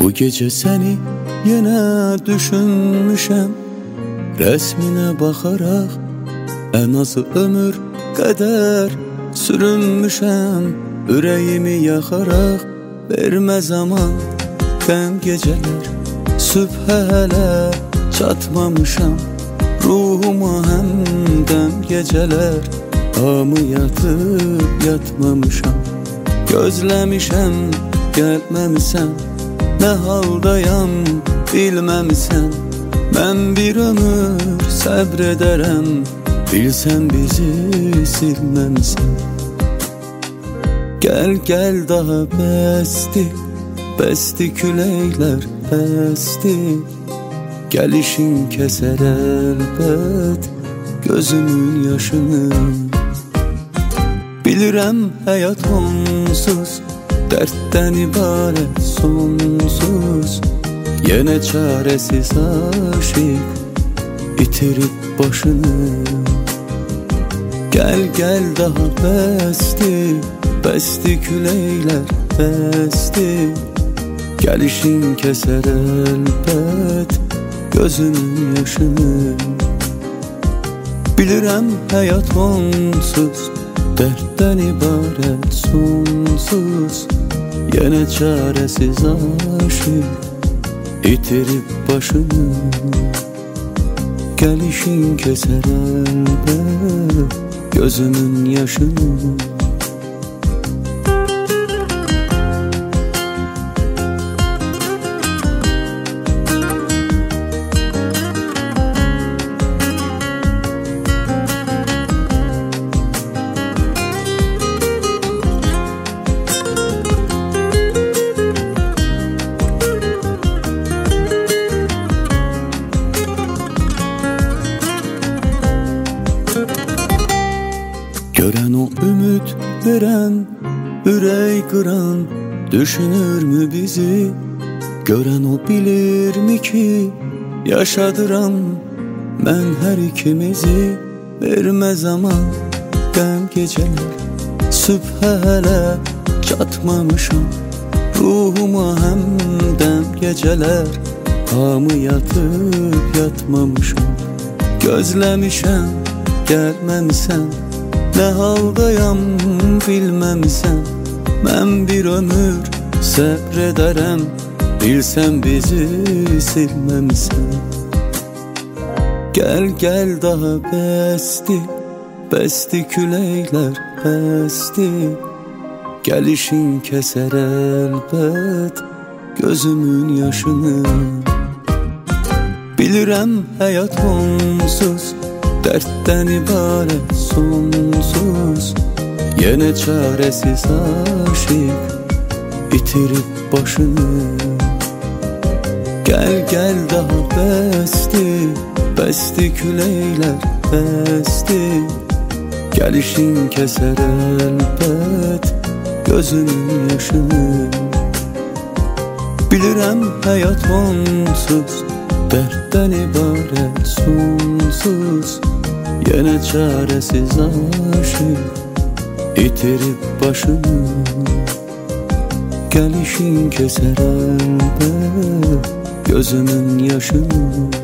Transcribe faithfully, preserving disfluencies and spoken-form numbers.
Bu gece seni yenə düşünmüşəm, rəsminə baxaraq ən azı ömür qədər sürünmüşəm. Ürəyimi yaxaraq vermə zaman qəm gecələr, sübhə hələ çatmamışam. Ruhuma həmdəm gecələr, hamı yatıb yatmamışam. Gözləmişəm gəlməmisən, nə haldayam bilməmisən. Mən bir ömür səbr edərəm, bilsən bizi silməmisən. Gəl gəl daha bəsdi, bəsdi küləklər bəsdi. Gəlişin kəsər əlbət gözümün yaşını. Bilirəm həyat onsuz, dərddən ibarət sonsuz. Yenə çarəsiz aşiq itirib başını. Gəl gəl daha bəsdi, bəsdi küləklər bəsdi. Gəlişin kəsər əlbət gözümün yaşını. Bilirəm həyat onsuz, dərddən ibarət sonsuz. Yenə çarəsiz aşiq itirib başını. Gəlişin kəsər əlbət gözümün yaşını. Görən o ümid verən, ürək qıran düşünürmü bizi? Görən o bilirmi ki yaşadıram mən hər ikimizi? Vermə zaman qəm gecələr, sübhə hələ çatmamışam. Ruhuma həmdəm gecələr, hamı yatıb yatmamışam. Gözləmişəm gəlməmisən, nə haldayam bilməmisən. Mən bir ömür səbr edərəm, bilsən bizi silməmisən. Gəl gəl daha bəsdi, bəsdi küləklər bəsdi. Gəlişin kəsər əlbət gözümün yaşını. Bilirəm həyat onsuz, dərddən ibarət sonsuz. Yenə çarəsiz aşiq itirib başını. Gəl gəl daha bəsdi, bəsdi küləklər bəsdi. Gəlişin kəsər əlbət gözümün yaşını. Bilirəm həyat onsuz, dərddən ibarət sonsuz. Yenə çarəsiz aşiq itirib başını. Gəlişin kəsər əlbət gözümün yaşını.